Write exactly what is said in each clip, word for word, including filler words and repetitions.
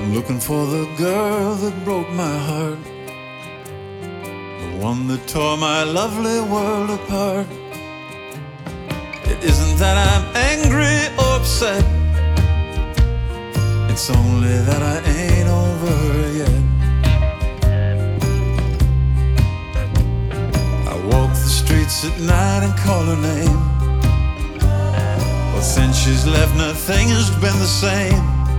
I'm looking for the girl that broke my heart, the one that tore my lovely world apart. It isn't that I'm angry or upset, it's only that I ain't over her yet. I walk the streets at night and call her name, but since she's left nothing has been the same.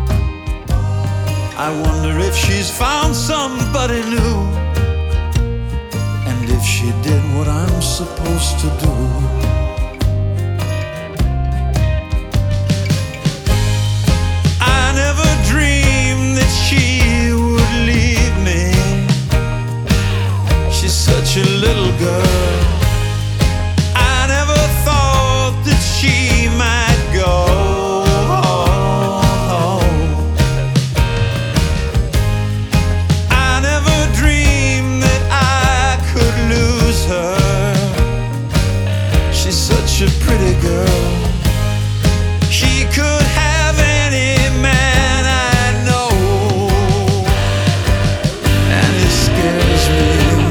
I wonder if she's found somebody new, and if she did what I'm supposed to do. I never dreamed that she would leave me. She's such a little girl. I never thought that she might go. Such a pretty girl. She could have any man I know, and it scares me.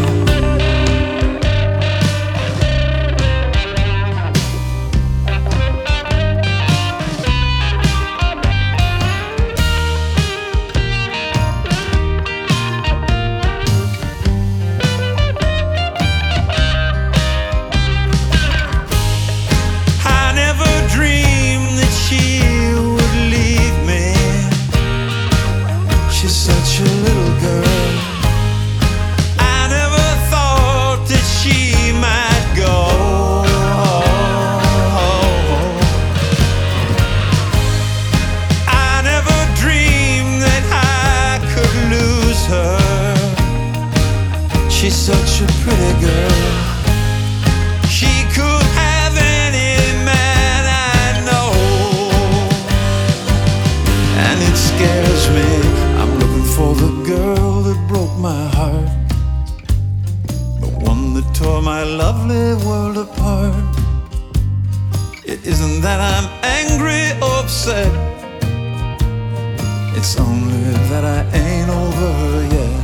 Such a little girl. I never thought that she might go. I never dreamed that I could lose her. She's such a pretty girl. She could have any man I know, and it scares me. For the girl that broke my heart, the one that tore my lovely world apart. It isn't that I'm angry or upset, it's only that I ain't over her yet.